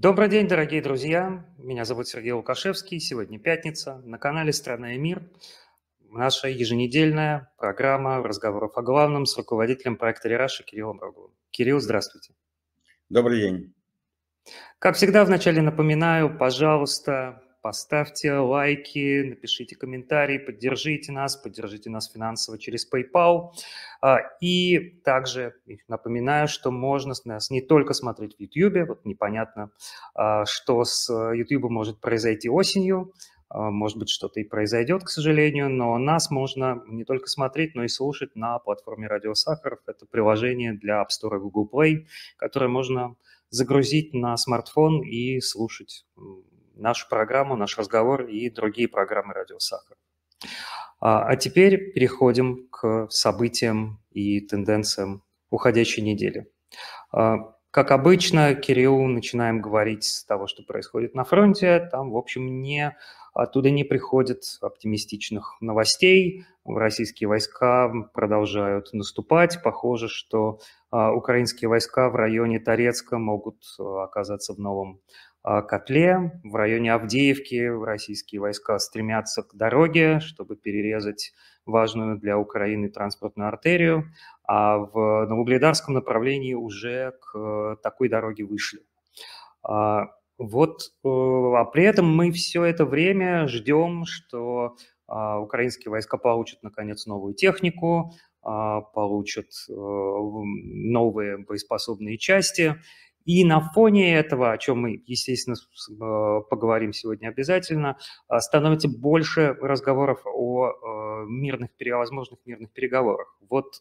Добрый день, дорогие друзья! Меня зовут Сергей Лукашевский. Сегодня пятница. На канале «Страна и мир» наша еженедельная программа разговоров о главном с руководителем проекта «Рераша» Кириллом Роговым. Кирилл, здравствуйте. Добрый день. Как всегда, вначале напоминаю, пожалуйста, поставьте лайки, напишите комментарии, поддержите нас финансово через PayPal. И также напоминаю, что можно нас не только смотреть в YouTube, вот непонятно, что с YouTube может произойти осенью, может быть, что-то и произойдет, к сожалению, но нас можно не только смотреть, но и слушать на платформе «Радио Сахаров». Это приложение для App Store и Google Play, которое можно загрузить на смартфон и слушать нашу программу, наш разговор и другие программы «Радио Сахар». А теперь переходим к событиям и тенденциям уходящей недели. Как обычно, Кирилл, начинаем говорить с того, что происходит на фронте. Там, в общем, оттуда не приходит оптимистичных новостей. Российские войска продолжают наступать. Похоже, что украинские войска в районе Торецка могут оказаться в новом котле. В районе Авдеевки российские войска стремятся к дороге, чтобы перерезать важную для Украины транспортную артерию, а в Новоугледарском направлении уже к такой дороге вышли. А при этом мы все это время ждем, что украинские войска получат, наконец, новую технику, получат новые боеспособные части. И на фоне этого, о чем мы, естественно, поговорим сегодня обязательно, становится больше разговоров о возможных мирных переговорах. Вот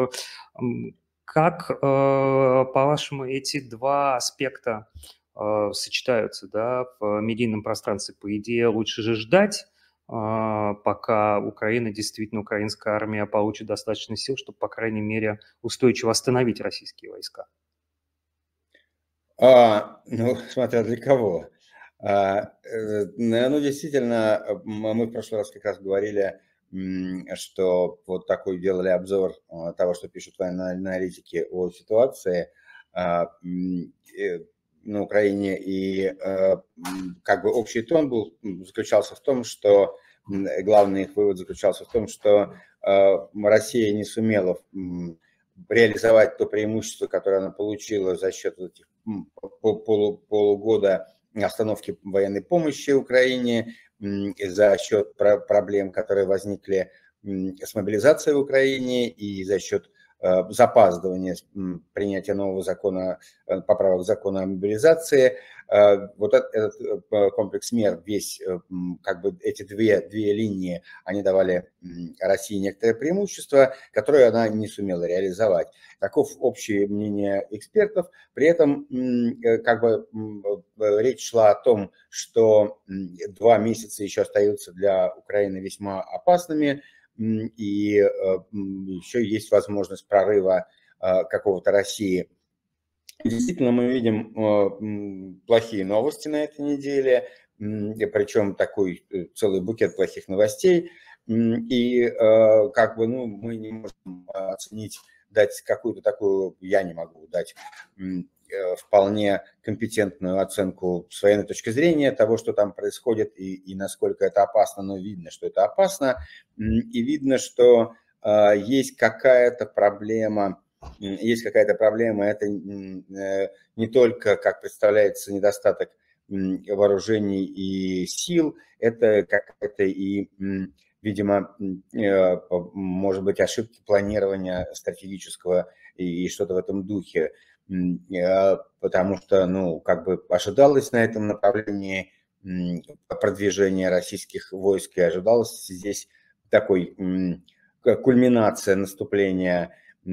как, по-вашему, эти два аспекта сочетаются, да, в медийном пространстве? По идее, лучше же ждать, пока украинская армия получит достаточно сил, чтобы, по крайней мере, устойчиво остановить российские войска. Смотря для кого. Действительно, мы в прошлый раз как раз говорили, что вот такой делали обзор того, что пишут военные аналитики о ситуации на Украине, и как бы общий тон заключался в том, что главный их вывод заключался в том, что Россия не сумела реализовать то преимущество, которое она получила за счет этих полугода остановки военной помощи Украине, за счет проблем, которые возникли с мобилизацией в Украине, и за счет запаздывания принятия нового закона, поправок закона о мобилизации. Вот этот комплекс мер, как бы эти две линии, они давали России некоторое преимущество, которое она не сумела реализовать. Таков общее мнение экспертов. При этом как бы речь шла о том, что 2 месяца еще остаются для Украины весьма опасными, и еще есть возможность прорыва какого-то России. Действительно, мы видим плохие новости на этой неделе, причем такой целый букет плохих новостей. И как бы, мы не можем оценить, дать какую-то такую, я не могу дать вполне компетентную оценку с военной точки зрения того, что там происходит и насколько это опасно, но видно, что это опасно, и видно, что есть какая-то проблема. Это не только, как представляется, недостаток вооружений и сил, это какая-то и, видимо, может быть, ошибки планирования стратегического и что-то в этом духе, потому что, как бы ожидалось на этом направлении продвижения российских войск, и ожидалось здесь такой кульминация наступления,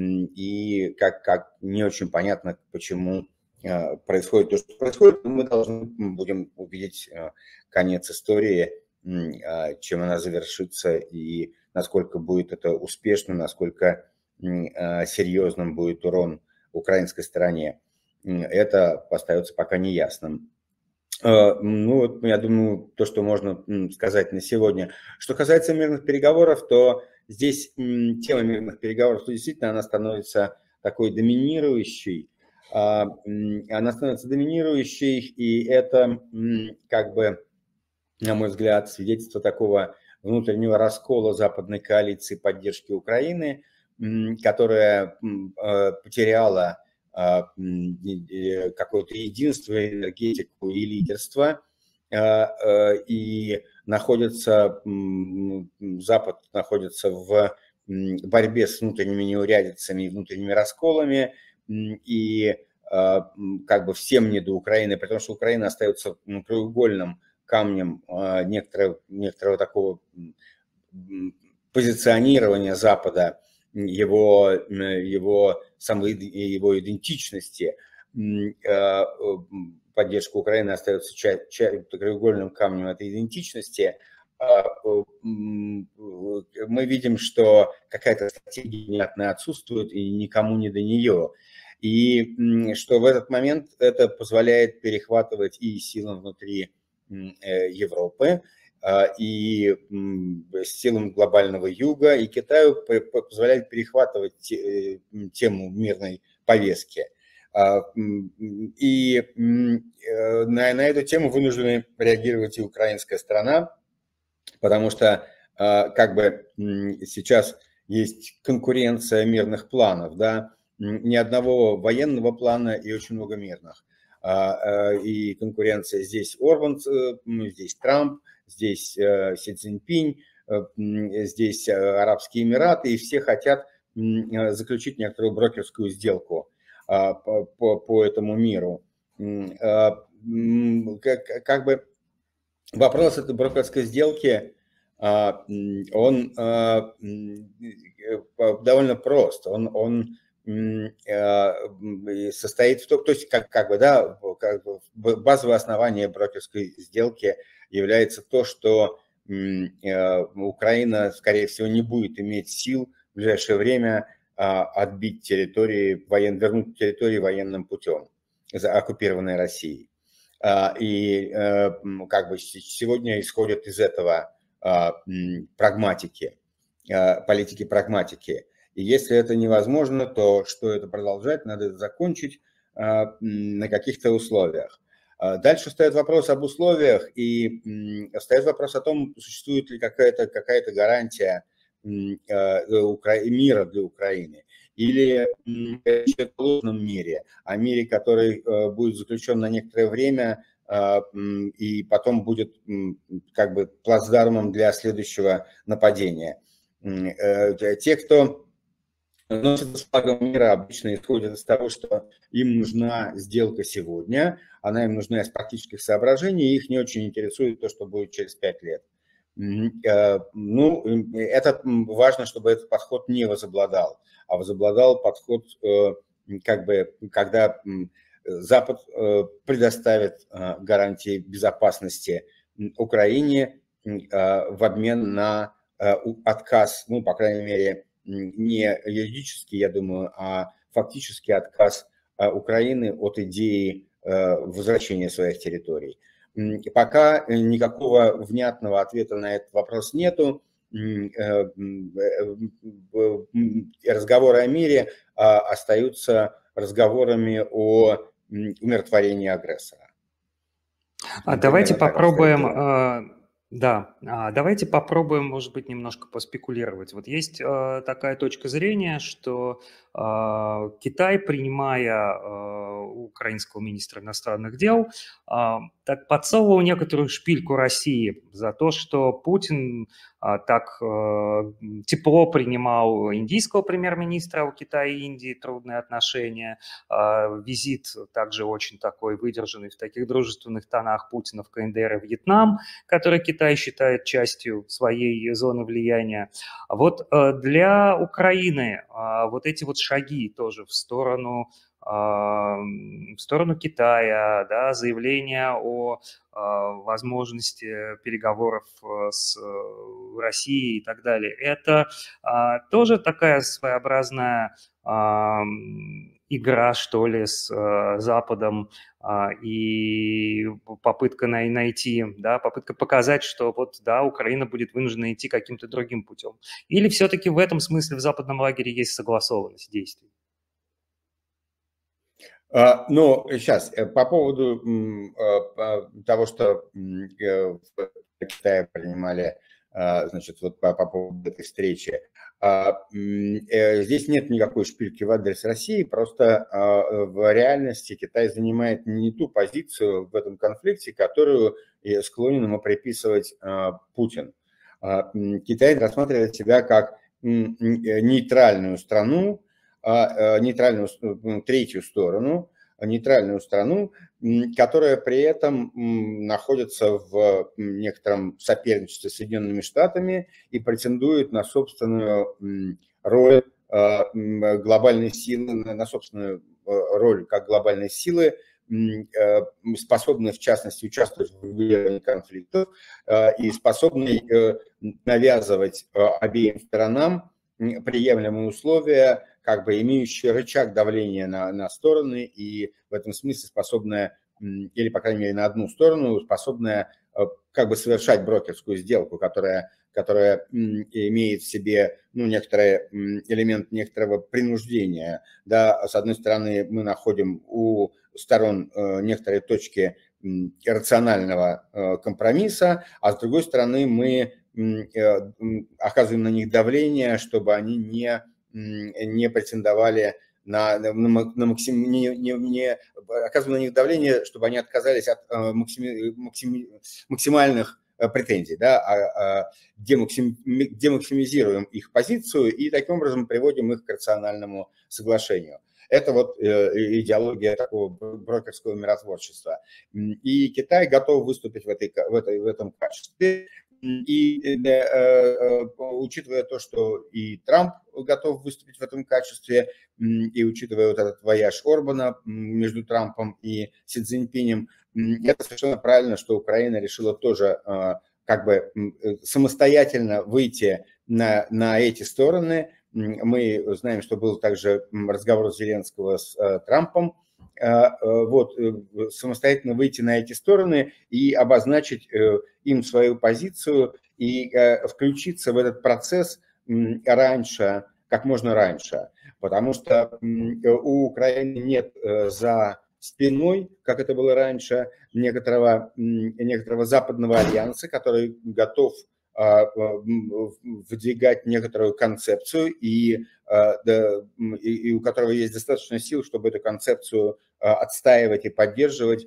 и как не очень понятно, почему происходит то, что происходит. Мы будем увидеть конец истории, чем она завершится, и насколько будет это успешно, насколько серьезным будет урон украинской стороне. Это остается пока неясным. Я думаю, то, что можно сказать на сегодня. Что касается мирных переговоров, то здесь тема мирных переговоров, то действительно она становится такой доминирующей. она становится доминирующей, и это как бы, на мой взгляд, свидетельство такого внутреннего раскола западной коалиции поддержки Украины, которая потеряла какое-то единство, энергетику и лидерство, и Запад находится в борьбе с внутренними неурядицами и внутренними расколами, и как бы всем не до Украины, потому что Украина остается краеугольным камнем некоторого такого позиционирования Запада, его идентичности. Поддержка Украины остается краеугольным камнем этой идентичности. Мы видим, что какая-то стратегия внятная отсутствует и никому не до нее. И что в этот момент это позволяет перехватывать и силам внутри Европы, и силам глобального юга, и Китаю позволяет перехватывать тему мирной повестки. И на эту тему вынуждены реагировать и украинская страна, потому что как бы сейчас есть конкуренция мирных планов, да, ни одного военного плана и очень много мирных. И конкуренция здесь Орбан, здесь Трамп, здесь Си Цзиньпинь, здесь Арабские Эмираты, и все хотят заключить некоторую брокерскую сделку по этому миру. Как бы вопрос этой брокерской сделки, он довольно прост. Он состоит в том, то есть базовое основание брокерской сделки является то, что Украина, скорее всего, не будет иметь сил в ближайшее время отбить территории, вернуть территории военным путем, оккупированной Россией. И как бы сегодня исходят из этого политики прагматики. И если это невозможно, то что это продолжать? Надо это закончить на каких-то условиях. Дальше встает вопрос об условиях, и встает вопрос о том, существует ли какая-то гарантия мира для Украины. Или в ложном мире, о мире, который будет заключен на некоторое время и потом будет как бы плацдармом для следующего нападения. Те, кто носит флагом мира, обычно исходят из того, что им нужна сделка сегодня, она им нужна из практических соображений, и их не очень интересует то, что будет через 5 лет. Ну, это важно, чтобы этот подход не возобладал, а возобладал подход, как бы, когда Запад предоставит гарантии безопасности Украине в обмен на отказ, ну, по крайней мере, не юридически, я думаю, а фактически отказ Украины от идеи возвращения своих территорий. Пока никакого внятного ответа на этот вопрос нету. Разговоры о мире остаются разговорами о умиротворении агрессора. Давайте попробуем, давайте попробуем, может быть, немножко поспекулировать. Вот есть такая точка зрения, что Китай, принимая украинского министра иностранных дел, так подсовывал некоторую шпильку России за то, что Путин так тепло принимал индийского премьер-министра, у Китая и Индии трудные отношения, визит также очень такой выдержанный в таких дружественных тонах Путина в КНДР и Вьетнам, который Китай считает частью своей зоны влияния. Вот для Украины вот эти вот шаги тоже в сторону Китая, да, заявление о возможности переговоров с Россией и так далее. Это тоже такая своеобразная игра, что ли, с Западом и попытка найти, да, попытка показать, что вот, да, Украина будет вынуждена идти каким-то другим путем. Или все-таки в этом смысле в западном лагере есть согласованность действий? Ну, сейчас, по поводу того, что в Китае принимали, значит, вот по поводу этой встречи, здесь нет никакой шпильки в адрес России, просто в реальности Китай занимает не ту позицию в этом конфликте, которую склонен ему приписывать Путин. Китай рассматривает себя как нейтральную страну, нейтральную третью сторону, нейтральную страну, которая при этом находится в некотором соперничестве с Соединенными Штатами и претендует на собственную роль глобальной силы, на собственную роль как глобальной силы, способной, в частности, участвовать в регулировании конфликтов и способной навязывать обеим сторонам приемлемые условия, как бы имеющие рычаг давления на стороны и в этом смысле способная, или, по крайней мере, на одну сторону, способная как бы совершать брокерскую сделку, которая имеет в себе некоторый элемент некоторого принуждения. Да, с одной стороны, мы находим у сторон некоторые точки рационального компромисса, а с другой стороны, мы оказываем на них давление, чтобы они не претендовали оказываем на них давление, чтобы они отказались от максимальных претензий, да, демаксимизируем их позицию и таким образом приводим их к рациональному соглашению. Это вот идеология такого брокерского миротворчества. И Китай готов выступить в этом качестве. И учитывая то, что и Трамп готов выступить в этом качестве, и учитывая вот этот вояж Орбана между Трампом и Си Цзиньпинем, это совершенно правильно, что Украина решила тоже как бы самостоятельно выйти на эти стороны. Мы знаем, что был также разговор Зеленского с Трампом, вот, самостоятельно выйти на эти стороны и обозначить им свою позицию и включиться в этот процесс раньше, как можно раньше, потому что у Украины нет за спиной, как это было раньше, некоторого западного альянса, который готов выдвигать некоторую концепцию и у которого есть достаточно сил, чтобы эту концепцию отстаивать и поддерживать.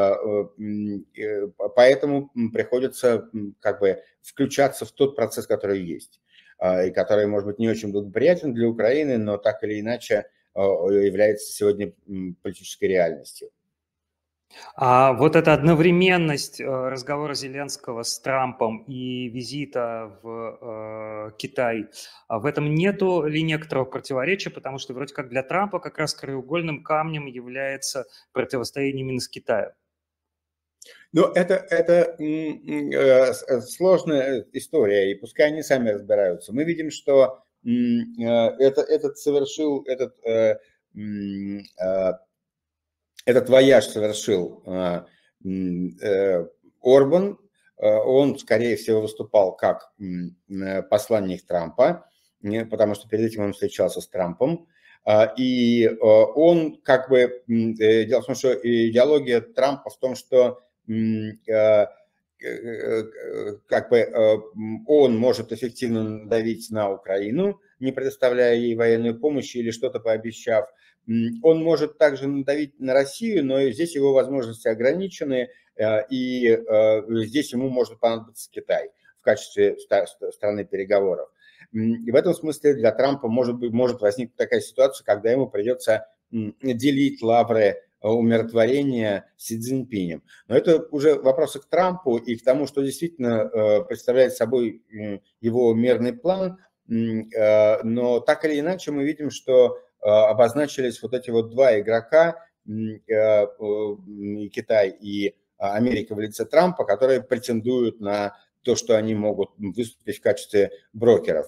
Поэтому приходится как бы включаться в тот процесс, который есть, и который, может быть, не очень благоприятен для Украины, но так или иначе является сегодня политической реальностью. А вот эта одновременность разговора Зеленского с Трампом и визита в Китай, в этом нету ли некоторого противоречия, потому что вроде как для Трампа как раз краеугольным камнем является противостояние именно с Китаем? Ну, это сложная история, и пускай они сами разбираются. Мы видим, что этот вояж совершил Орбан. Он, скорее всего, выступал как посланник Трампа, потому что перед этим он встречался с Трампом. И он как бы... Дело в том, что идеология Трампа в том, что как бы он может эффективно давить на Украину, не предоставляя ей военную помощь или что-то пообещав. Он может также надавить на Россию, но здесь его возможности ограничены, и здесь ему может понадобиться Китай в качестве стороны переговоров. И в этом смысле для Трампа может возникнуть такая ситуация, когда ему придется делить лавры умиротворения с Си Цзиньпинем. Но это уже вопросы к Трампу и к тому, что действительно представляет собой его мирный план. Но так или иначе мы видим, что обозначились вот эти вот два игрока, Китай и Америка в лице Трампа, которые претендуют на то, что они могут выступить в качестве брокеров.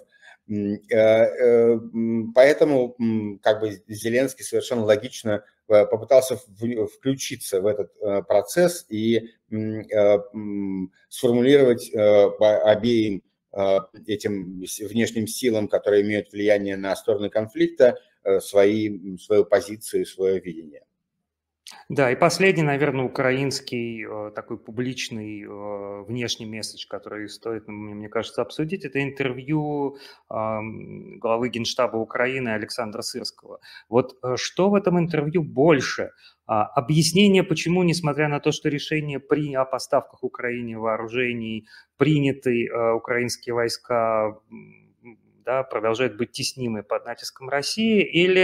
Поэтому как бы Зеленский совершенно логично попытался включиться в этот процесс и сформулировать обеим этим внешним силам, которые имеют влияние на стороны конфликта, свою позицию, свое видение. Да, и последний, наверное, украинский такой публичный внешний месседж, который стоит, мне кажется, обсудить, это интервью главы Генштаба Украины Александра Сырского. Вот что в этом интервью больше? Объяснение, почему, несмотря на то, что решение о поставках Украине вооружений приняты, украинские войска да, продолжают быть теснимы под натиском России,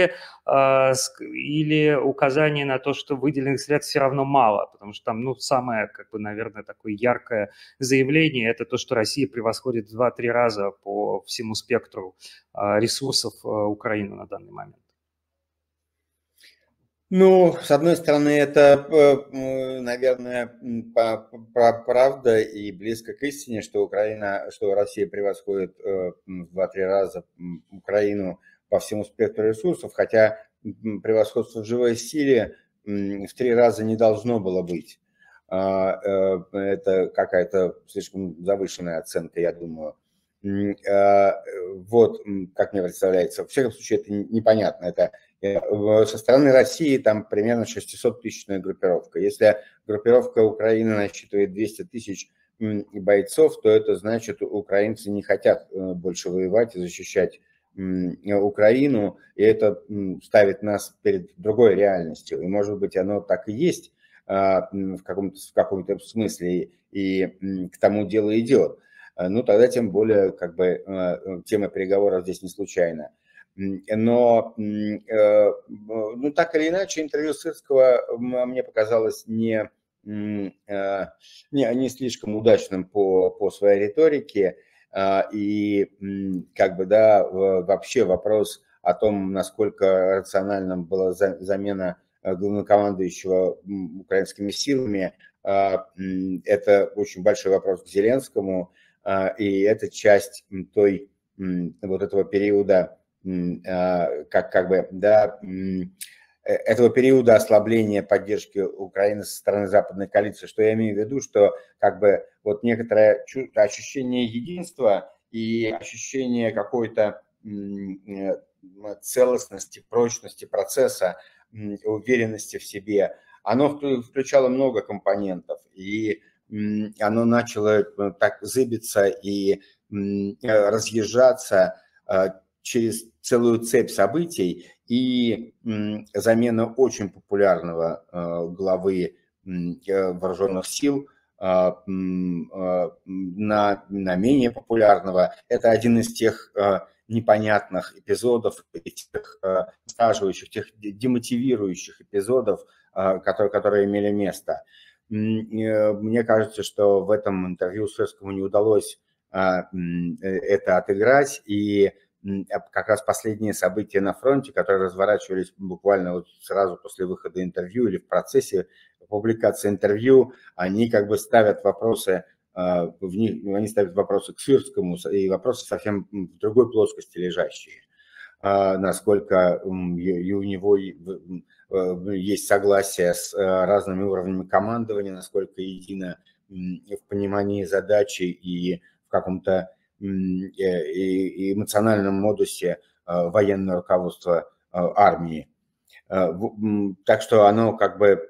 или указание на то, что выделенных средств все равно мало, потому что там, ну, самое, как бы, наверное, такое яркое заявление – это то, что Россия превосходит в 2-3 раза по всему спектру ресурсов Украины на данный момент. Ну, с одной стороны, это, наверное, правда и близко к истине, что Россия превосходит в 2-3 раза Украину по всему спектру ресурсов, хотя превосходство в живой силе в 3 раза не должно было быть. Это какая-то слишком завышенная оценка, я думаю. Вот, как мне представляется. В всяком случае, это непонятно. Это со стороны России там примерно 600-тысячная группировка. Если группировка Украины насчитывает 200 тысяч бойцов, то это значит, украинцы не хотят больше воевать и защищать Украину, и это ставит нас перед другой реальностью. И, может быть, оно так и есть в каком-то смысле, и к тому дело идет. Ну, тогда тем более, как бы, тема переговоров здесь не случайна. Но, ну, так или иначе, интервью Сырского мне показалось не слишком удачным по своей риторике. И, как бы, да, вообще вопрос о том, насколько рациональным была замена главнокомандующего украинскими силами, это очень большой вопрос к Зеленскому. И это часть той, вот этого периода, как бы, да, этого периода ослабления поддержки Украины со стороны западной коалиции. Что я имею в виду, что как бы вот некоторое ощущение единства и ощущение какой-то целостности, прочности процесса, уверенности в себе, оно включало много компонентов, и оно начало так зыбиться и разъезжаться через целую цепь событий, и замена очень популярного главы вооруженных сил на менее популярного. Это один из тех непонятных эпизодов, тех стаживающих, тех демотивирующих эпизодов, которые имели место. Мне кажется, что в этом интервью Сырскому не удалось это отыграть, и как раз последние события на фронте, которые разворачивались буквально вот сразу после выхода интервью или в процессе публикации интервью, они как бы ставят вопросы, они ставят вопросы к Сырскому, и вопросы совсем в другой плоскости лежащие. Насколько у него есть согласие с разными уровнями командования, насколько едино в понимании задачи и в каком-то эмоциональном модусе военного руководства армии. Так что оно как бы,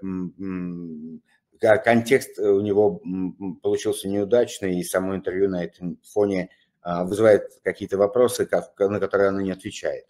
контекст у него получился неудачный, и само интервью на этом фоне вызывает какие-то вопросы, на которые оно не отвечает.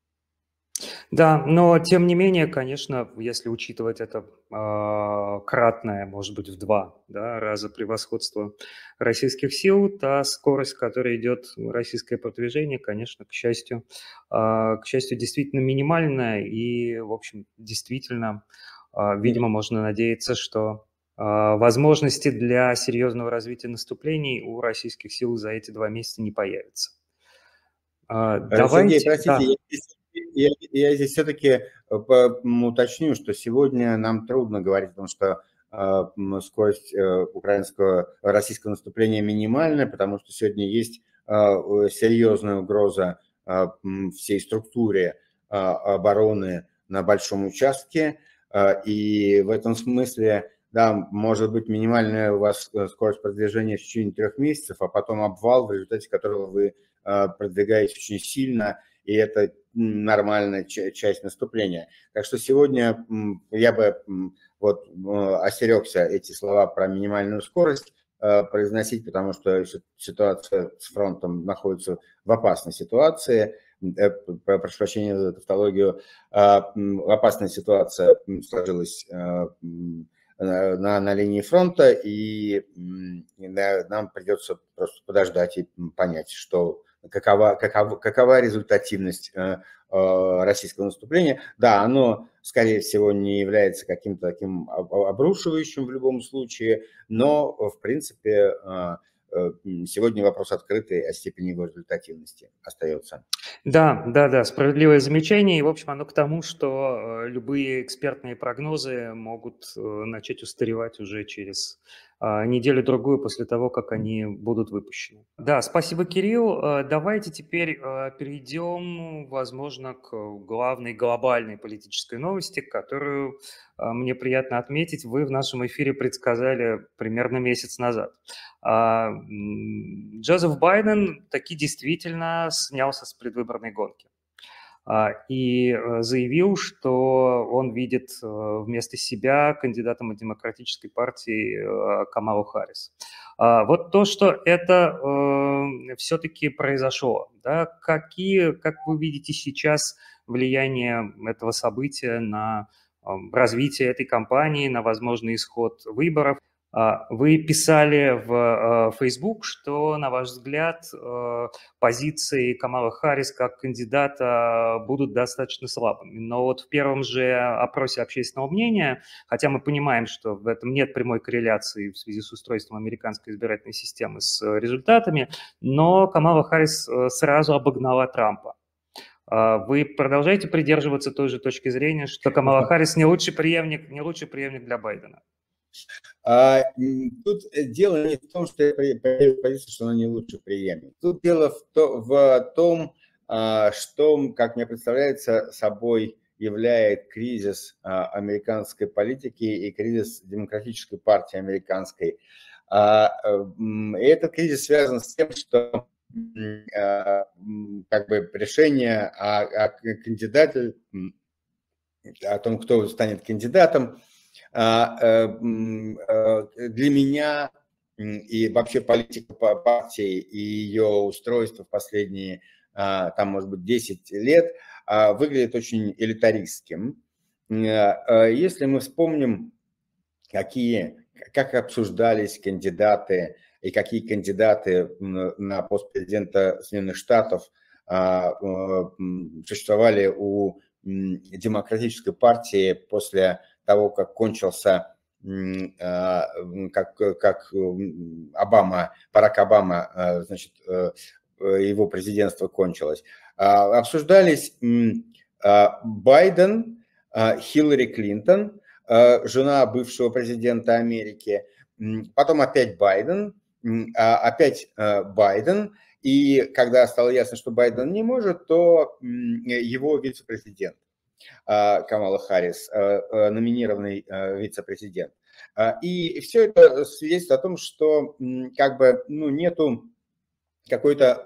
Да, но тем не менее, конечно, если учитывать это кратное, может быть, в 2 раза превосходство российских сил, та скорость, с которой идет российское продвижение, конечно, к счастью, действительно минимальная. И, в общем, действительно, видимо, можно надеяться, что возможности для серьезного развития наступлений у российских сил за эти 2 месяца не появится. Сергей, простите, я здесь все-таки уточню, что сегодня нам трудно говорить о том, что скорость российского наступления минимальная, потому что сегодня есть серьезная угроза всей структуре обороны на большом участке, и в этом смысле, да, может быть минимальная у вас скорость продвижения в течение 3 месяцев, а потом обвал, в результате которого вы продвигаетесь очень сильно, и и это нормальная часть наступления. Так что сегодня я бы вот остерегся эти слова про минимальную скорость произносить, потому что ситуация с фронтом находится в опасной ситуации. Прошу прощения за тавтологию. Опасная ситуация сложилась на линии фронта, и нам придется просто подождать и понять, какова результативность российского наступления. Да, оно, скорее всего, не является каким-то таким обрушивающим в любом случае, но, в принципе, сегодня вопрос открытый о степени его результативности остается. Да, справедливое замечание. И, в общем, оно к тому, что любые экспертные прогнозы могут начать устаревать уже через неделю-другую после того, как они будут выпущены. Да, спасибо, Кирилл. Давайте теперь перейдем, возможно, к главной глобальной политической новости, которую, мне приятно отметить, вы в нашем эфире предсказали примерно месяц назад. Джозеф Байден таки действительно снялся с предвыборной гонки и заявил, что он видит вместо себя кандидатом от Демократической партии Камалу Харрис. Вот то, что это все-таки произошло, да, как вы видите сейчас влияние этого события на развитие этой кампании, на возможный исход выборов? Вы писали в Facebook, что, на ваш взгляд, позиции Камалы Харрис как кандидата будут достаточно слабыми. Но вот в первом же опросе общественного мнения, хотя мы понимаем, что в этом нет прямой корреляции в связи с устройством американской избирательной системы с результатами, но Камала Харрис сразу обогнала Трампа. Вы продолжаете придерживаться той же точки зрения, что Камала Харрис не лучший преемник для Байдена? Тут дело не в том, что я позицию, что она не лучший преемник. Тут дело в том, что, как мне представляется, собой является кризис американской политики и кризис демократической партии американской. И этот кризис связан с тем, что как бы решение о кандидате, о том, кто станет кандидатом, для меня и вообще политика партии и ее устройство в последние, там, может быть, 10 лет выглядит очень элитаристским. Если мы вспомним, как обсуждались кандидаты и какие кандидаты на пост президента Соединенных Штатов существовали у Демократической партии после того, как кончился, как Барак Обама, значит, его президентство кончилось. Обсуждались Байден, Хиллари Клинтон, жена бывшего президента Америки, потом опять Байден, и когда стало ясно, что Байден не может, то его вице-президент Камала Харрис, номинированный вице-президент. И все это свидетельствует о том, что как бы нету какой-то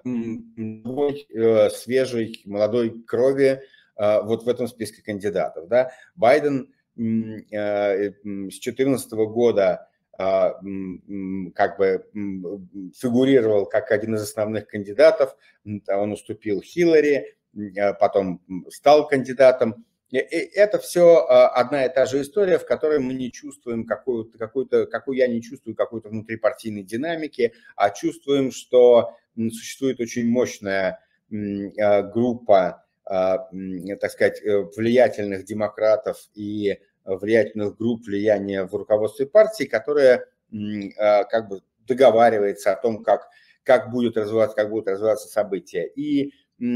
свежей молодой крови вот в этом списке кандидатов. Да? Байден с 2014 года как бы фигурировал как один из основных кандидатов, он уступил Хиллари, потом стал кандидатом. Это все одна и та же история, в которой мы не чувствуем какую я не чувствую какой-то внутрипартийной динамики, а чувствуем, что существует очень мощная группа, так сказать, влиятельных демократов и влиятельных групп влияния в руководстве партии, которая как бы договаривается о том, как будут развиваться события. И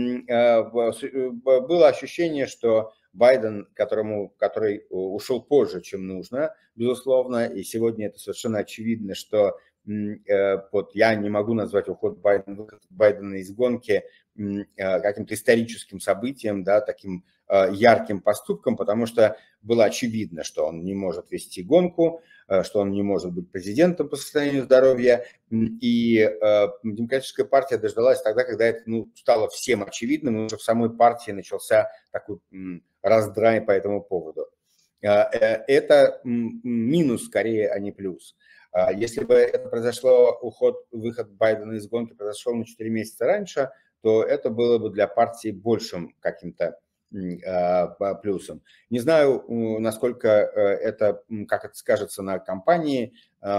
было ощущение, что Байден, который ушел позже, чем нужно, безусловно, и сегодня это совершенно очевидно, что вот я не могу назвать уход Байдена из гонки каким-то историческим событием, да, таким ярким поступком, потому что было очевидно, что он не может вести гонку, что он не может быть президентом по состоянию здоровья. И Демократическая партия дождалась тогда, когда это стало всем очевидным, и уже в самой партии начался такой раздрай по этому поводу. Это минус скорее, а не плюс. Если бы это произошло, выход Байдена из гонки произошел на 4 месяца раньше, то это было бы для партии большим каким-то плюсом. Не знаю, насколько как это скажется на кампании.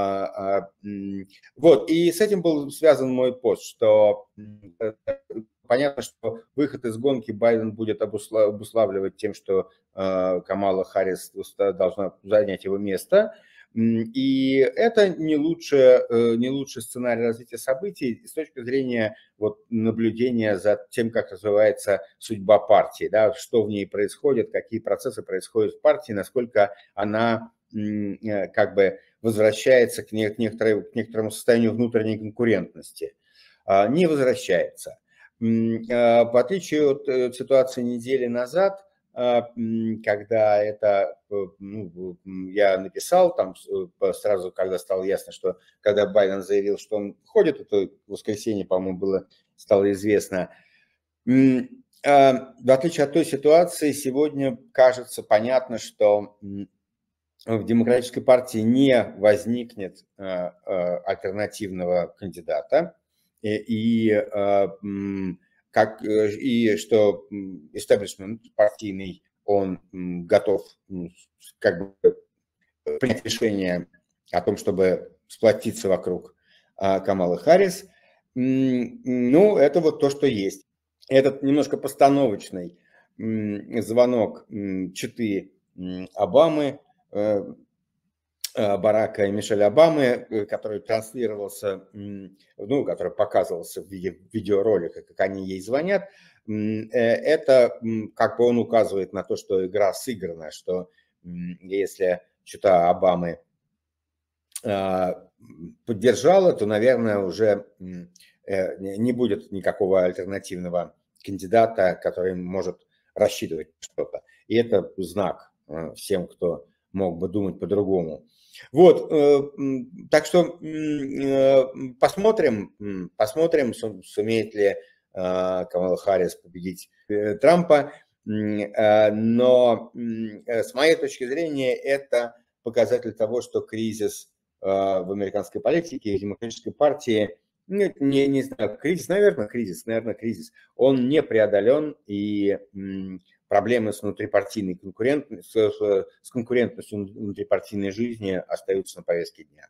Вот, и с этим был связан мой пост, что понятно, что выход из гонки Байден будет обуславливать тем, что Камала Харрис должна занять его место. И это не лучший сценарий развития событий с точки зрения вот наблюдения за тем, как развивается судьба партии, да, что в ней происходит, какие процессы происходят в партии, насколько она как бы возвращается к некоторому состоянию внутренней конкурентности. Не возвращается. В отличие от ситуации недели назад, когда я написал, там сразу, когда стало ясно, что когда Байден заявил, что он ходит, это в воскресенье, по-моему, стало известно. В отличие от той ситуации, сегодня кажется понятно, что в Демократической партии не возникнет альтернативного кандидата, и что истеблишмент партийный, он готов как бы принять решение о том, чтобы сплотиться вокруг Камалы Харрис. Это вот то, что есть. Этот немножко постановочный звонок четы Обамы, Барака и Мишель Обамы, который транслировался, который показывался в видеороликах, как они ей звонят, это как бы он указывает на то, что игра сыграна, что если чета Обамы поддержала, то, наверное, уже не будет никакого альтернативного кандидата, который может рассчитывать на что-то. И это знак всем, кто мог бы думать по-другому. Вот, так что посмотрим, сумеет ли Камала Харрис победить Трампа. Но с моей точки зрения это показатель того, что кризис в американской политике, в демократической партии, не знаю, наверное, кризис, он не преодолен, и проблемы с внутрипартийной конкурентностью, с конкурентностью внутрипартийной жизни остаются на повестке дня.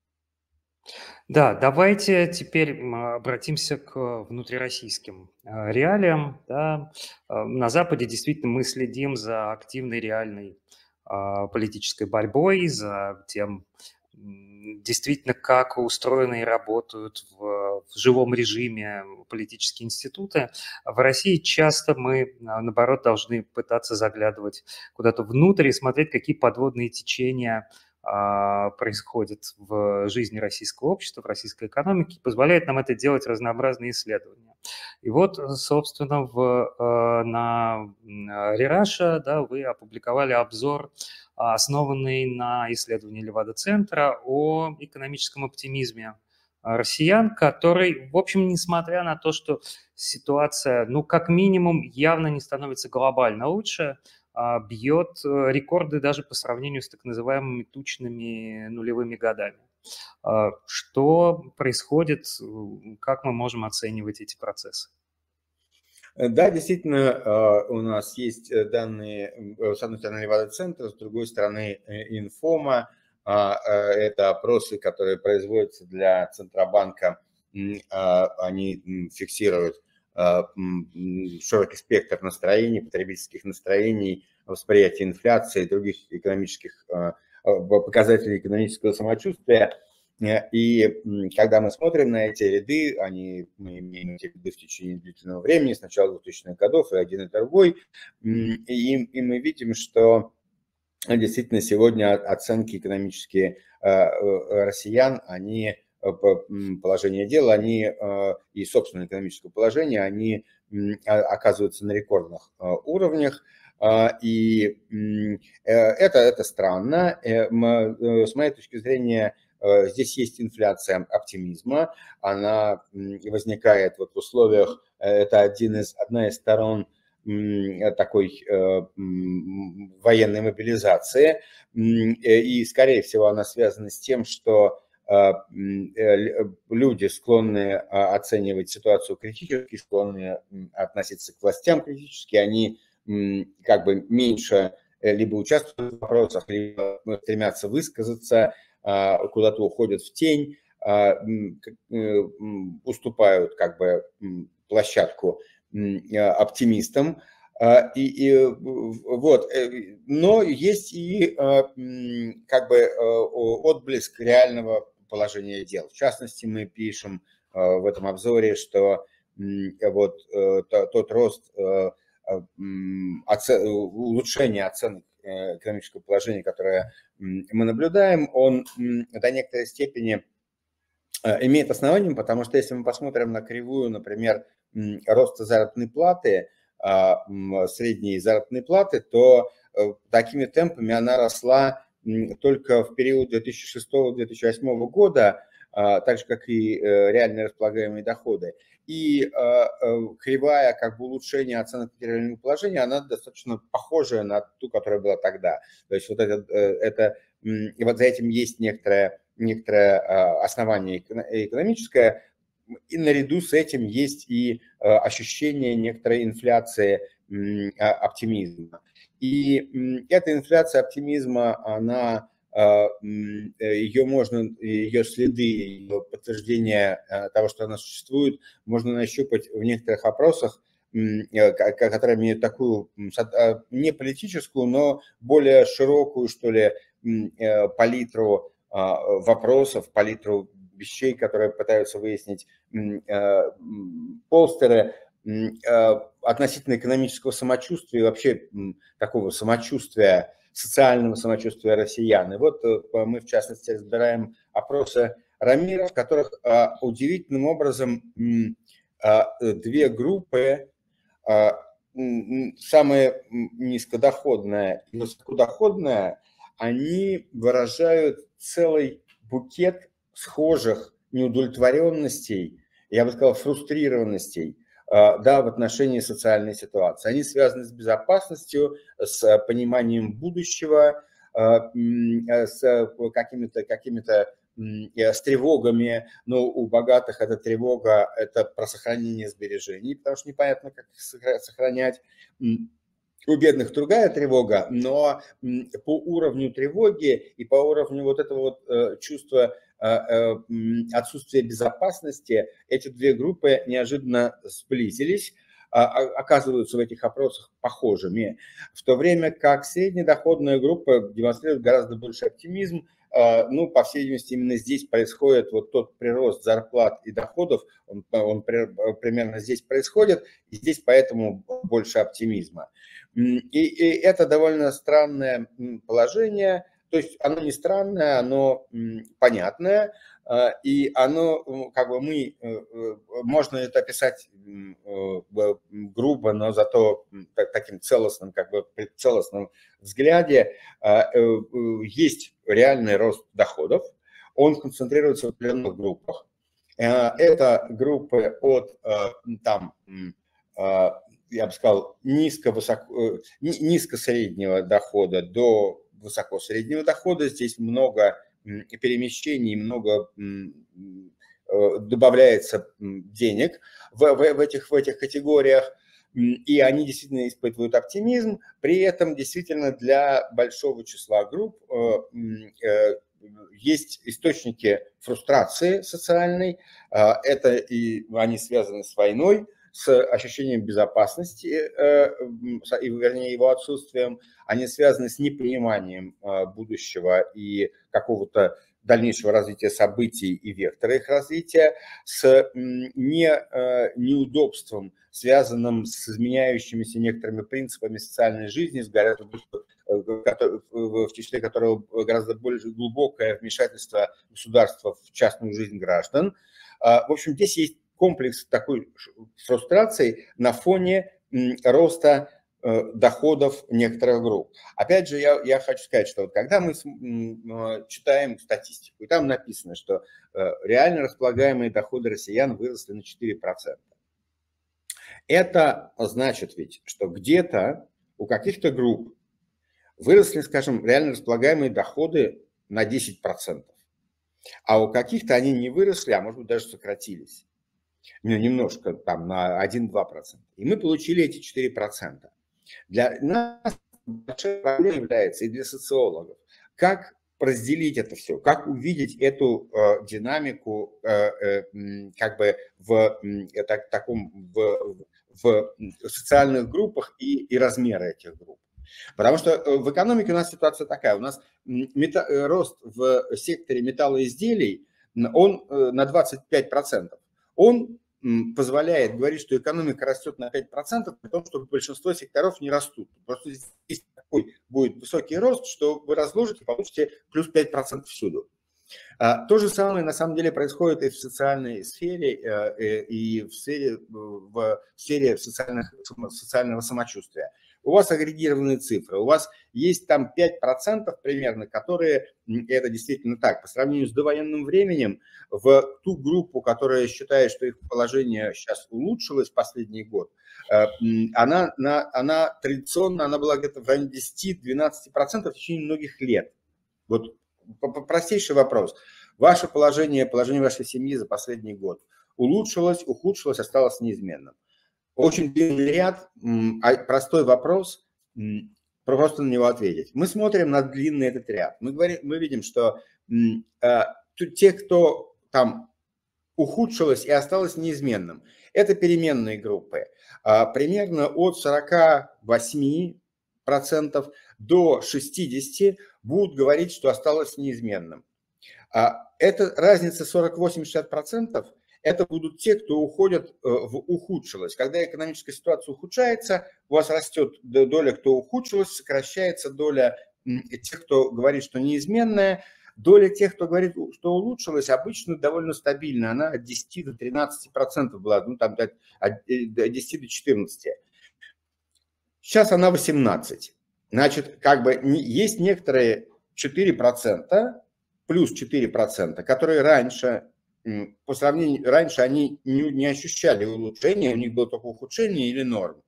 Да, давайте теперь обратимся к внутрироссийским реалиям. Да. На Западе действительно мы следим за активной реальной политической борьбой, за тем, действительно, как устроены и работают в живом режиме политические институты. В России часто мы, наоборот, должны пытаться заглядывать куда-то внутрь и смотреть, какие подводные течения происходит в жизни российского общества, в российской экономике, позволяет нам это делать разнообразные исследования. И вот, собственно, на Рераше, да, вы опубликовали обзор, основанный на исследовании Левада-центра о экономическом оптимизме россиян, который, в общем, несмотря на то, что ситуация, как минимум, явно не становится глобально лучше, бьет рекорды даже по сравнению с так называемыми тучными нулевыми годами. Что происходит, как мы можем оценивать эти процессы? Да, действительно, у нас есть данные, с одной стороны, Левада-центра, с другой стороны, Информа. Это опросы, которые производятся для Центробанка. Они фиксируют широкий спектр настроений, потребительских настроений, восприятия инфляции и других экономических показателей экономического самочувствия. И когда мы смотрим на эти ряды, мы имеем эти ряды в течение длительного времени, с начала 2000-х годов, и один и другой, и мы видим, что действительно сегодня оценки экономические россиян, они положение дел, они и собственное экономическое положение, они оказываются на рекордных уровнях. И это странно. С моей точки зрения, здесь есть инфляция оптимизма. Она возникает вот в условиях, это одна из сторон такой военной мобилизации. И, скорее всего, она связана с тем, что люди склонны оценивать ситуацию критически, склонны относиться к властям критически, они как бы меньше либо участвуют в вопросах, либо стремятся высказаться, куда-то уходят в тень, уступают как бы площадку оптимистам. Вот. Но есть и как бы отблеск реального положения дел. В частности, мы пишем в этом обзоре, что вот тот рост улучшения оценок экономического положения, которое мы наблюдаем, он до некоторой степени имеет основание, потому что если мы посмотрим на кривую, например, роста заработной платы, средней заработной платы, то такими темпами она росла только в период 2006-2008 года, так же, как и реальные располагаемые доходы. И кривая как бы улучшения оценок материального положения, она достаточно похожая на ту, которая была тогда. То есть вот вот за этим есть некоторое основание экономическое, и наряду с этим есть и ощущение некоторой инфляции оптимизма. И эта инфляция оптимизма, ее следы, ее подтверждение того, что она существует, можно нащупать в некоторых опросах, которые имеют такую не политическую, но более широкую, что ли, палитру вопросов, палитру вещей, которые пытаются выяснить полстеры относительно экономического самочувствия и вообще такого самочувствия, социального самочувствия россиян. И вот мы, в частности, разбираем опросы Рамира, в которых удивительным образом две группы, самая низкодоходная и высокодоходная, они выражают целый букет схожих неудовлетворенностей, я бы сказал, фрустрированностей, да, в отношении социальной ситуации. Они связаны с безопасностью, с пониманием будущего, с какими-то с тревогами, но у богатых эта тревога – это про сохранение сбережений, потому что непонятно, как их сохранять. У бедных другая тревога, но по уровню тревоги и по уровню вот этого вот чувства отсутствия безопасности эти две группы неожиданно сблизились, оказываются в этих опросах похожими, в то время как среднедоходная группа демонстрирует гораздо больше оптимизм. Ну, по всей видимости, именно здесь происходит вот тот прирост зарплат и доходов, он примерно здесь происходит, и здесь поэтому больше оптимизма. И это довольно странное положение, то есть оно не странное, оно понятное, и оно, как бы можно это описать грубо, но зато таким целостным, как бы при целостном взгляде есть реальный рост доходов, он концентрируется в определенных группах. Это группы от там, я бы сказал, низко-среднего дохода до высоко-среднего дохода. Здесь много перемещений, много добавляется денег в этих категориях, и они действительно испытывают оптимизм. При этом действительно для большого числа групп есть источники фрустрации социальной, это и они связаны с войной, с ощущением безопасности, вернее, его отсутствием, они связаны с непониманием будущего и какого-то дальнейшего развития событий и вектора их развития, с неудобством, связанным с изменяющимися некоторыми принципами социальной жизни, с гораздо в числе которого гораздо более глубокое вмешательство государства в частную жизнь граждан. В общем, здесь есть комплекс такой фрустрации на фоне роста доходов некоторых групп. Опять же, я хочу сказать, что вот когда мы читаем статистику, и там написано, что реально располагаемые доходы россиян выросли на 4%. Это значит ведь, что где-то у каких-то групп выросли, скажем, реально располагаемые доходы на 10%, а у каких-то они не выросли, а может быть даже сократились. Немножко, там, на 1-2%. И мы получили эти 4%. Для нас большой проблемой является и для социологов, как разделить это все, как увидеть эту динамику как бы в социальных группах и размеры этих групп. Потому что в экономике у нас ситуация такая, у нас рост в секторе металлоизделий, он на 25%. Он позволяет говорить, что экономика растет на 5%, при том, что большинство секторов не растут. Просто здесь такой будет высокий рост, что вы разложите, получите плюс 5% всюду. То же самое на самом деле происходит и в социальной сфере, и в сфере социального самочувствия. У вас агрегированные цифры, у вас есть там 5% примерно, которые, это действительно так, по сравнению с довоенным временем, в ту группу, которая считает, что их положение сейчас улучшилось в последний год, она традиционно была где-то в районе 10-12% в течение многих лет. Вот простейший вопрос. Ваше положение вашей семьи за последний год улучшилось, ухудшилось, осталось неизменным. Очень длинный ряд, простой вопрос, просто на него ответить. Мы смотрим на длинный этот ряд. Мы видим, что те, кто там ухудшилось и осталось неизменным, это переменные группы. Примерно от 48% до 60% будут говорить, что осталось неизменным. Это разница 48-60%. Это будут те, кто уходят в ухудшилось. Когда экономическая ситуация ухудшается, у вас растет доля, кто ухудшилось, сокращается доля тех, кто говорит, что неизменная. Доля тех, кто говорит, что улучшилось, обычно довольно стабильна. Она от 10 до 13% была, ну там от 10 до 14. Сейчас она 18%. Значит, как бы есть некоторые 4%, плюс 4%, которые раньше они не ощущали улучшения, у них было только ухудшение или норм.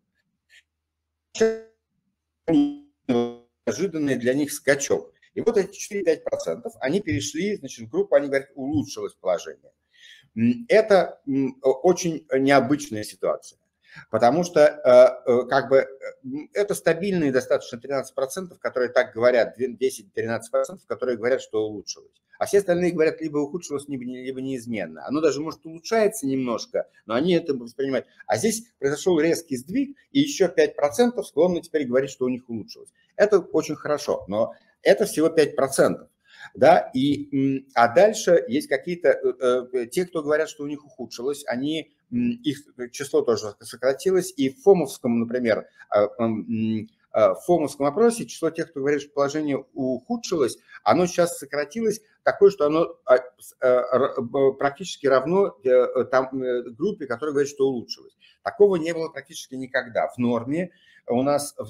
Неожиданный для них скачок. И вот эти 4-5%, они перешли, значит, в группу, они говорят, улучшилось положение. Это очень необычная ситуация. Потому что как бы это стабильные достаточно 13%, которые так говорят, 10-13%, которые говорят, что улучшилось. А все остальные говорят, либо ухудшилось, либо неизменно. Оно даже может улучшается немножко, но они это воспринимают. А здесь произошел резкий сдвиг, и еще 5% склонны теперь говорить, что у них улучшилось. Это очень хорошо, но это всего 5%. Да, а дальше есть какие-то, те, кто говорят, что у них ухудшилось, их число тоже сократилось, и в ФОМовском, например, в ФОМовском опросе число тех, кто говорит, что положение ухудшилось, оно сейчас сократилось, такое, что оно практически равно группе, которая говорит, что улучшилось. Такого не было практически никогда. В норме у нас в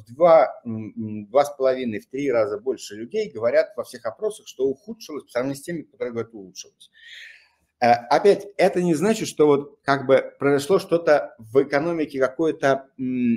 2,5-3 раза больше людей говорят во всех опросах, что ухудшилось по сравнению с теми, которые говорят, улучшилось. Опять, это не значит, что вот как бы произошло что-то в экономике, какой-то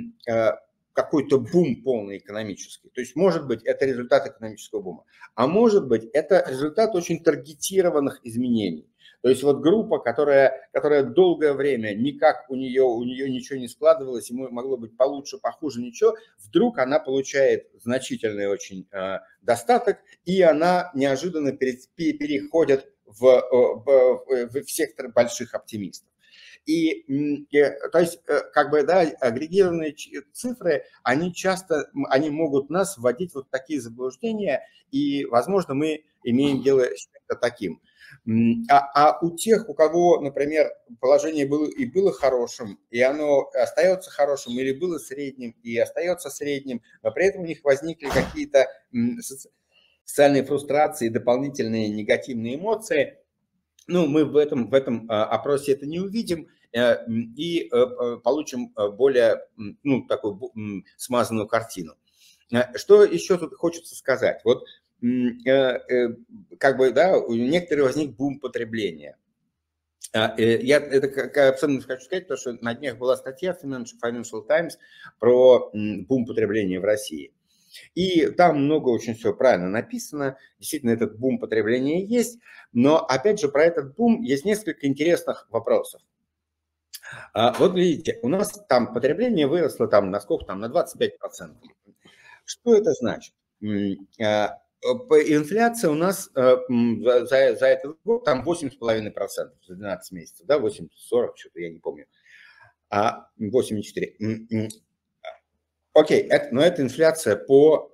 бум полный экономический. То есть, может быть, это результат экономического бума, а может быть, это результат очень таргетированных изменений. То есть вот группа, которая долгое время никак у нее ничего не складывалось, ему могло быть получше, похуже, ничего, вдруг она получает значительный очень достаток, и она неожиданно переходит в сектор больших оптимистов. То есть, как бы, да, агрегированные цифры, они часто, они могут нас вводить в вот такие заблуждения, и, возможно, мы имеем дело с чем-то таким. У тех, у кого, например, положение было хорошим, и оно остается хорошим, или было средним, и остается средним, но при этом у них возникли какие-то социальные фрустрации, дополнительные негативные эмоции, ну, мы в этом опросе это не увидим и получим более, ну, такую смазанную картину. Что еще тут хочется сказать? Вот как бы, да, у некоторых возник бум потребления. Я это особенно хочу сказать, потому что на днях была статья в Financial Times про бум потребления в России. И там много очень всего правильно написано. Действительно, этот бум потребления есть. Но, опять же, про этот бум есть несколько интересных вопросов. Вот видите, у нас там потребление выросло там, на сколько там, на 25%. Что это значит? Инфляция у нас за этот год там 8,5% за 12 месяцев, да, 8,40, что-то я не помню, 8,4. Окей, но это инфляция по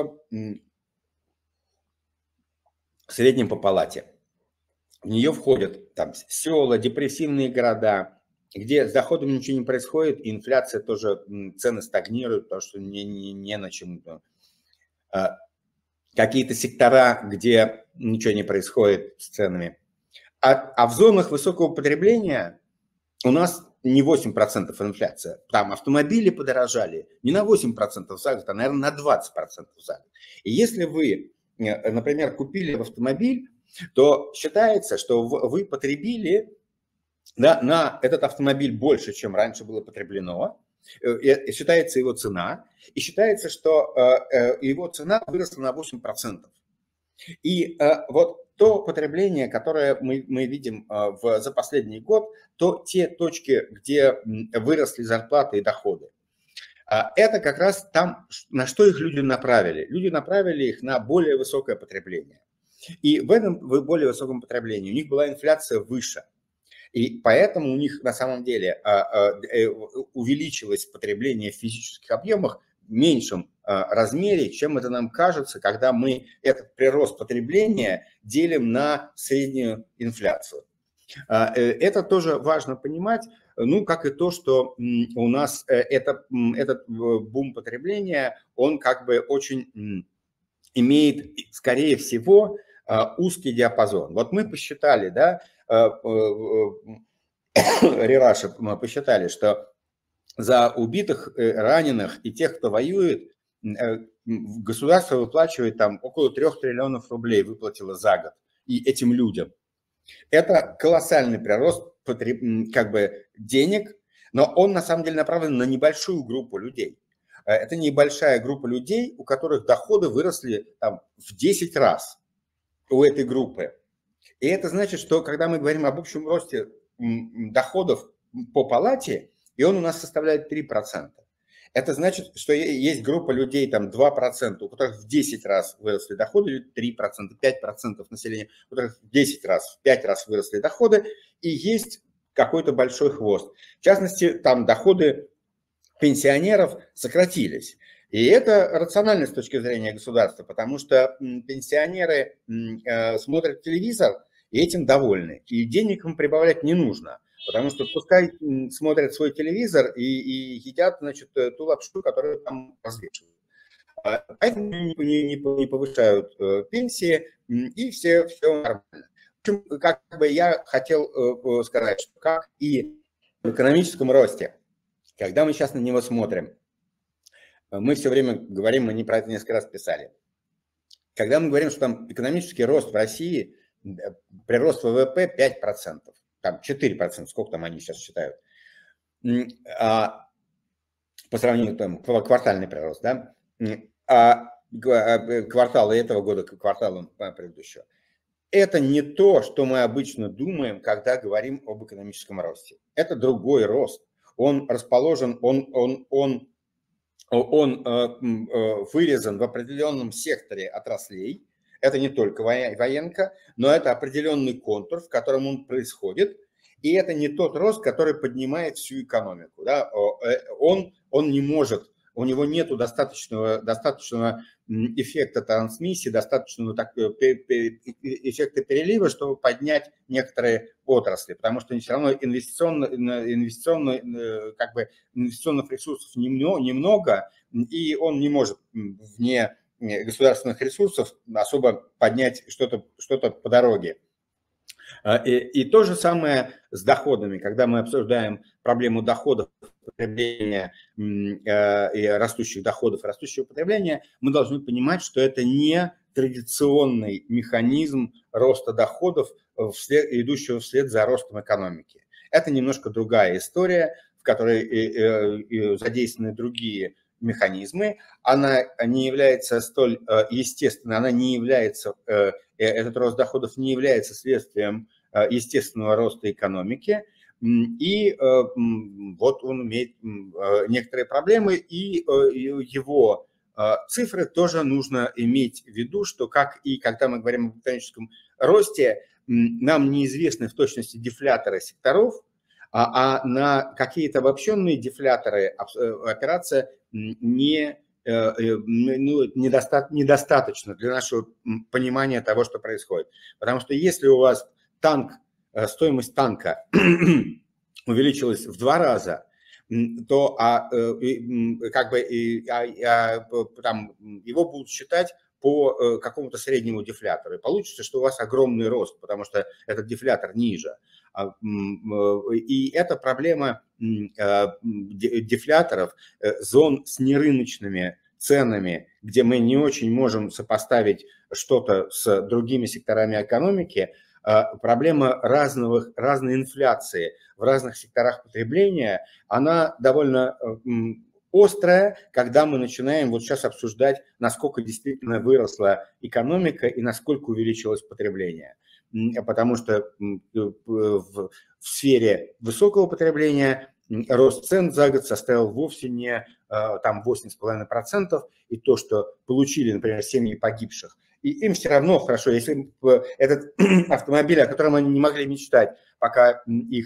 среднем по палате. В нее входят там села, депрессивные города, где с доходами ничего не происходит, и инфляция тоже, цены стагнируют, потому что не на чем. Какие-то сектора, где ничего не происходит с ценами. А в зонах высокого потребления у нас не 8% инфляция. Там автомобили подорожали не на 8% за год, а, наверное, на 20% за год. И если вы, например, купили автомобиль, то считается, что вы потребили на этот автомобиль больше, чем раньше было потреблено. И считается его цена, и считается, что его цена выросла на 8%. И вот то потребление, которое мы видим за последний год, то те точки, где выросли зарплаты и доходы, это как раз там, на что их люди направили. Люди направили их на более высокое потребление. И в этом более высоком потреблении у них была инфляция выше. И поэтому у них на самом деле увеличилось потребление в физических объемах в меньшем размере, чем это нам кажется, когда мы этот прирост потребления делим на среднюю инфляцию. Это тоже важно понимать, ну, как и то, что у нас этот бум потребления, он как бы очень имеет, скорее всего, узкий диапазон. Вот мы посчитали, да, Рераши, мы посчитали, что за убитых, раненых и тех, кто воюет, государство выплачивает там около 3 триллионов рублей, выплатило за год и этим людям. Это колоссальный прирост как бы денег, но он на самом деле направлен на небольшую группу людей. Это небольшая группа людей, у которых доходы выросли там в 10 раз у этой группы. И это значит, что когда мы говорим об общем росте доходов по палате, и он у нас составляет 3%, это значит, что есть группа людей, там 2%, у которых в 10 раз выросли доходы, 3%, 5% населения, у которых в 10 раз, в 5 раз выросли доходы, и есть какой-то большой хвост. В частности, там доходы пенсионеров сократились. И это рационально с точки зрения государства, потому что пенсионеры смотрят телевизор и этим довольны. И денег им прибавлять не нужно, потому что пускай смотрят свой телевизор и едят, значит, ту лапшу, которую там развешивают. Поэтому не повышают пенсии, и все нормально. В общем, как бы я хотел сказать, что как и в экономическом росте, когда мы сейчас на него смотрим, мы все время говорим, мы не про это несколько раз писали. Когда мы говорим, что там экономический рост в России, прирост ВВП 5%, там 4%, сколько там они сейчас считают, по сравнению там квартальный прирост, да, кварталы этого года к кварталам предыдущего. Это не то, что мы обычно думаем, когда говорим об экономическом росте. Это другой рост. Он расположен, он вырезан в определенном секторе отраслей. Это не только военка, но это определенный контур, в котором он происходит. и это не тот рост, который поднимает всю экономику. Да? Он не может, у него нет достаточного эффекта трансмиссии, достаточного эффекта перелива, чтобы поднять некоторые отрасли, потому что все равно инвестиционных ресурсов немного, и он не может вне государственных ресурсов особо поднять что-то по дороге. И то же самое с доходами. Когда мы обсуждаем проблему доходов, потребления и растущих доходов, растущего потребления, мы должны понимать, что это не традиционный механизм роста доходов, идущего вслед за ростом экономики. Это немножко другая история, в которой задействованы другие механизмы. Она не является столь естественной, этот рост доходов не является следствием естественного роста экономики, и вот он имеет некоторые проблемы, и его цифры тоже нужно иметь в виду, что как и когда мы говорим об экономическом росте, нам неизвестны в точности дефляторы секторов, а на какие-то обобщенные дефляторы опираться недостаточно для нашего понимания того, что происходит. Потому что если у вас стоимость танка увеличилась в 2 раза, то его будут считать по какому-то среднему дефлятору. И получится, что у вас огромный рост, потому что этот дефлятор ниже. И это проблема дефляторов, зон с нерыночными ценами, где мы не очень можем сопоставить что-то с другими секторами экономики, проблема разной инфляции в разных секторах потребления, она довольно острая, когда мы начинаем вот сейчас обсуждать, насколько действительно выросла экономика и насколько увеличилось потребление. Потому что в сфере высокого потребления рост цен за год составил вовсе не 8,5%, и то, что получили, например, семьи погибших, и им все равно хорошо, если этот автомобиль, о котором они не могли мечтать, пока их,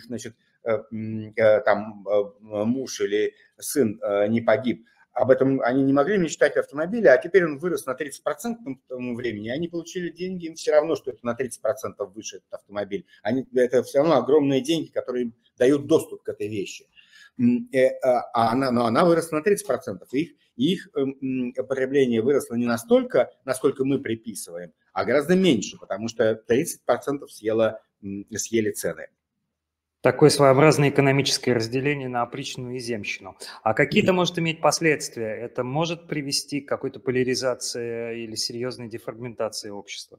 муж или сын не погиб, об этом они не могли мечтать автомобиле, а теперь он вырос на 30% к тому времени, они получили деньги, им все равно, что это на 30% выше этот автомобиль. Это все равно огромные деньги, которые им дают доступ к этой вещи. Но она выросла на 30%, их потребление выросло не настолько, насколько мы приписываем, а гораздо меньше, потому что 30% съели цены. Такое своеобразное экономическое разделение на опричнину и земщину. А какие-то может иметь последствия? Это может привести к какой-то поляризации или серьезной дефрагментации общества?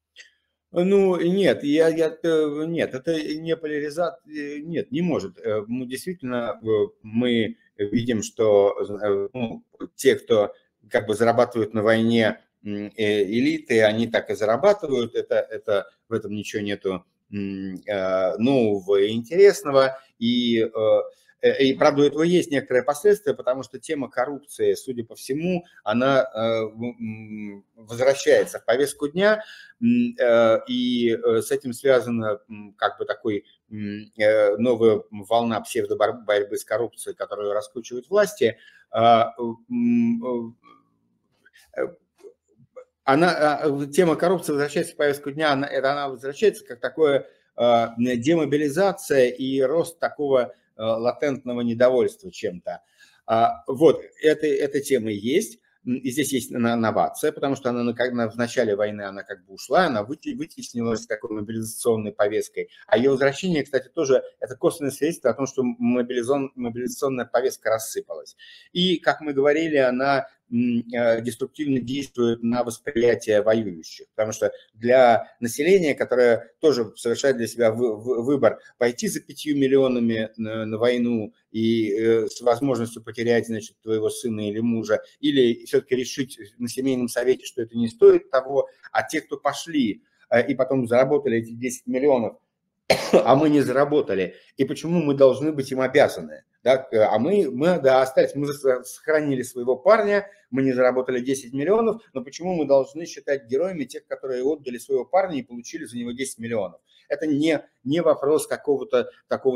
Нет, нет, это не поляризация, нет, не может. Действительно, мы видим, что те, кто зарабатывают на войне, элиты, они так и зарабатывают, в этом ничего нету нового и интересного, и правда, у этого есть некоторые последствия, потому что тема коррупции, судя по всему, она возвращается в повестку дня, и с этим связана такой новая волна псевдоборьбы с коррупцией, которую раскручивают власти. Тема коррупции возвращается в повестку дня, она возвращается как такое демобилизация и рост такого латентного недовольства чем-то. Вот, эта тема есть. И здесь есть новация, потому что она в начале войны она ушла, она вытеснилась такой мобилизационной повесткой. А ее возвращение, кстати, тоже это косвенное свидетельство о том, что мобилизационная повестка рассыпалась. И, как мы говорили, она деструктивно действует на восприятие воюющих, потому что для населения, которое тоже совершает для себя выбор пойти за 5 миллионами на войну и с возможностью потерять, твоего сына или мужа, или все-таки решить на семейном совете, что это не стоит того, а те, кто пошли и потом заработали эти 10 миллионов, а мы не заработали, и почему мы должны быть им обязаны. Да? А мы остались, мы сохранили своего парня, мы не заработали 10 миллионов, но почему мы должны считать героями тех, которые отдали своего парня и получили за него 10 миллионов? Это не вопрос какого-то такого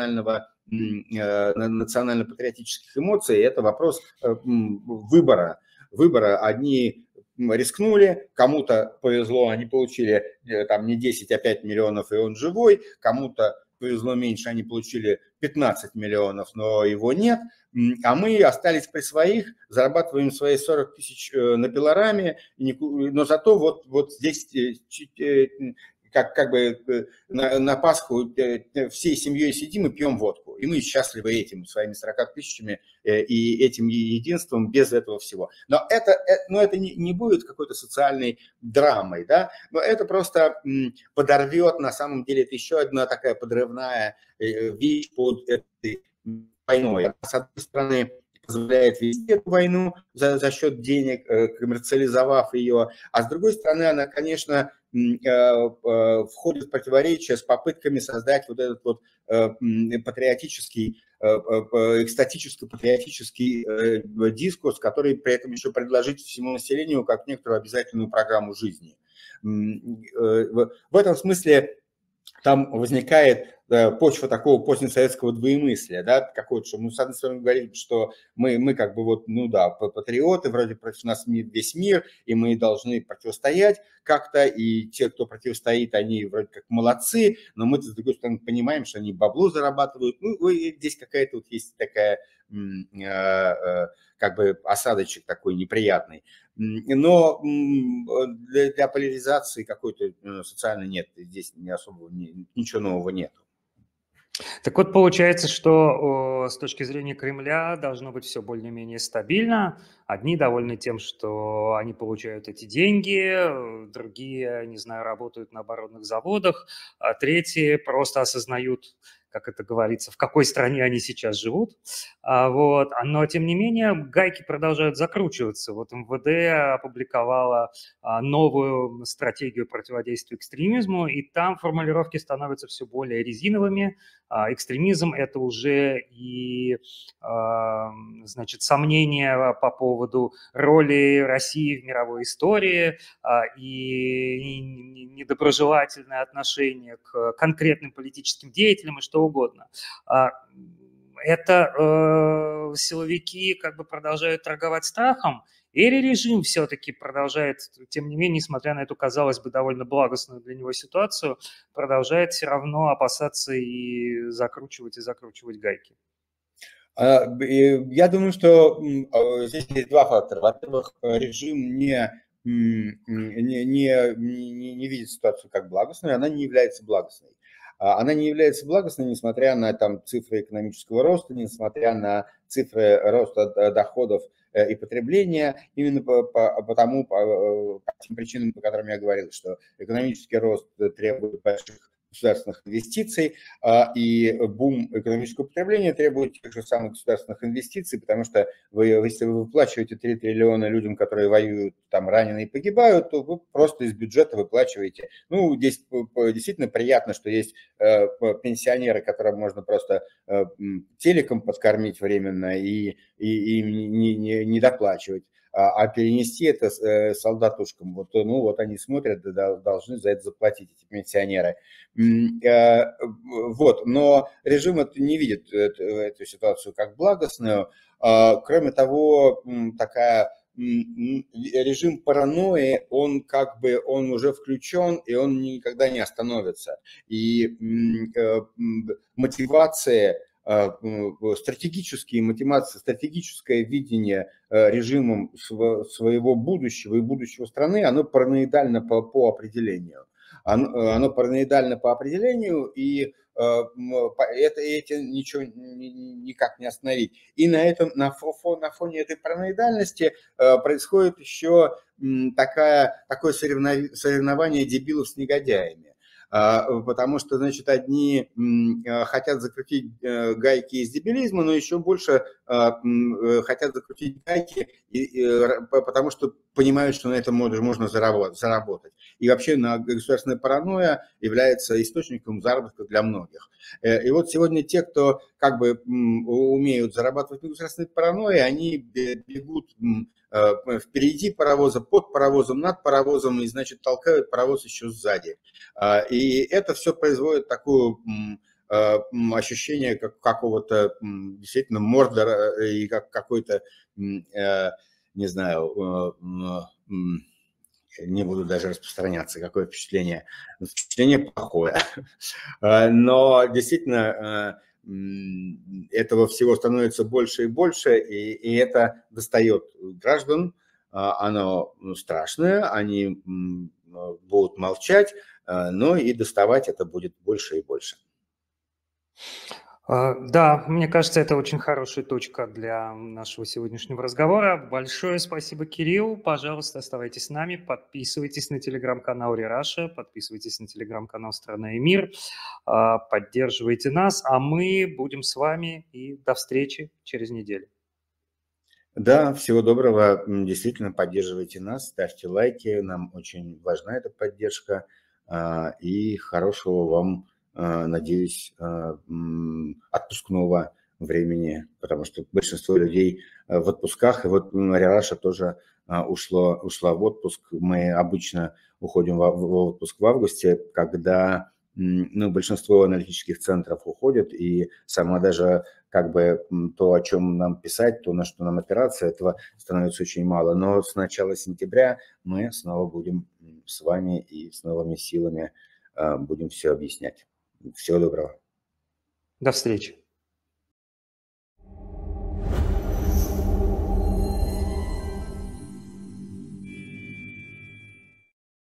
национально-патриотических эмоций, это вопрос выбора. Одни рискнули, кому-то повезло, они получили там не 10, а 5 миллионов, и он живой, кому-то повезло меньше, они получили 15 миллионов, но его нет, а мы остались при своих, зарабатываем свои 40 тысяч на пилораме, но зато вот здесь как бы на Пасху всей семьей сидим и пьем водку. И мы счастливы этим, своими 40 тысячами и этим единством без этого всего. Но это не будет какой-то социальной драмой, да? Но это просто подорвет, на самом деле, это еще одна такая подрывная вещь под этой войной. С одной стороны, позволяет вести эту войну за счет денег, коммерциализовав ее, а с другой стороны, она, конечно, входит в противоречие с попытками создать вот этот вот патриотический, экстатическо-патриотический дискурс, который при этом еще предложить всему населению как некоторую обязательную программу жизни. В этом смысле там возникает почва такого позднесоветского двоемыслия, да, какое-то, что мы, с одной стороны, говорим, что мы как бы вот, ну да, патриоты, вроде против нас весь мир, и мы должны противостоять как-то, и те, кто противостоит, они вроде как молодцы, но мы, с другой стороны, понимаем, что они бабло зарабатывают. Ну, здесь какая-то вот есть такая как бы осадочек такой неприятный. Но для поляризации какой-то социальной нет, здесь не особо ничего нового нет. Так вот, получается, что с точки зрения Кремля должно быть все более-менее стабильно. Одни довольны тем, что они получают эти деньги, другие, не знаю, работают на оборонных заводах, а третьи просто осознают, как это говорится, в какой стране они сейчас живут. Вот. Но, тем не менее, гайки продолжают закручиваться. Вот МВД опубликовала новую стратегию противодействия экстремизму, и там формулировки становятся все более резиновыми. Экстремизм – это уже и, значит, сомнения по поводу роли России в мировой истории и недоброжелательное отношение к конкретным политическим деятелям и что угодно. Это силовики как бы продолжают торговать страхом, или режим все-таки продолжает, тем не менее, несмотря на эту, казалось бы, довольно благостную для него ситуацию, продолжает все равно опасаться и закручивать гайки? Я думаю, что здесь есть два фактора. Во-первых, режим не видит ситуацию как благостную, она не является благостной. Она не является благостной, несмотря на там, цифры экономического роста, несмотря на цифры роста доходов и потребления, именно по тем причинам, по которым я говорил, что экономический рост требует больших государственных инвестиций, и бум экономического потребления требует тех же самых государственных инвестиций, потому что если вы выплачиваете 3 триллиона людям, которые воюют, там раненые и погибают, то вы просто из бюджета выплачиваете. Ну, здесь действительно приятно, что есть пенсионеры, которым можно просто телеком подкормить временно и не доплачивать. А перенести это солдатушкам. Вот они смотрят, должны за это заплатить, эти пенсионеры. Вот, но режим не видит эту ситуацию как благостную. Кроме того, режим паранойи, он уже включен, и он никогда не остановится. И стратегическое видение режимом своего будущего и будущего страны, оно параноидально по определению. Оно параноидально по определению, и это ничего никак не остановить. И на фоне этой параноидальности происходит еще такое соревнование дебилов с негодяями. потому что, значит, одни хотят закрутить гайки из дебилизма, но еще больше хотят закрутить гайки, потому что понимают, что на этом можно заработать. И вообще государственная паранойя является источником заработка для многих. И вот сегодня те, кто как бы умеют зарабатывать на государственной паранойи, они бегут впереди паровоза, под паровозом, над паровозом, и, значит, толкают паровоз еще сзади. И это все производит такое ощущение какого-то действительно Мордора и как какой-то, не знаю, не буду даже распространяться, какое впечатление. Впечатление плохое. Но действительно этого всего становится больше и больше, и это достает граждан. Оно страшное, они будут молчать, но и доставать это будет больше и больше. Да, мне кажется, это очень хорошая точка для нашего сегодняшнего разговора. Большое спасибо, Кирилл. Пожалуйста, оставайтесь с нами, подписывайтесь на телеграм-канал Рераша, подписывайтесь на телеграм-канал «Страна и мир», поддерживайте нас, а мы будем с вами и до встречи через неделю. Да, всего доброго. Действительно, поддерживайте нас, ставьте лайки. Нам очень важна эта поддержка. И хорошего вам, надеюсь, отпускного времени, потому что большинство людей в отпусках. И вот Рераша тоже ушла в отпуск. Мы обычно уходим в отпуск в августе, когда большинство аналитических центров уходят, и сама даже как бы то, о чем нам писать, то, на что нам опираться, этого становится очень мало. Но с начала сентября мы снова будем с вами и с новыми силами будем все объяснять. Всего доброго. До встречи.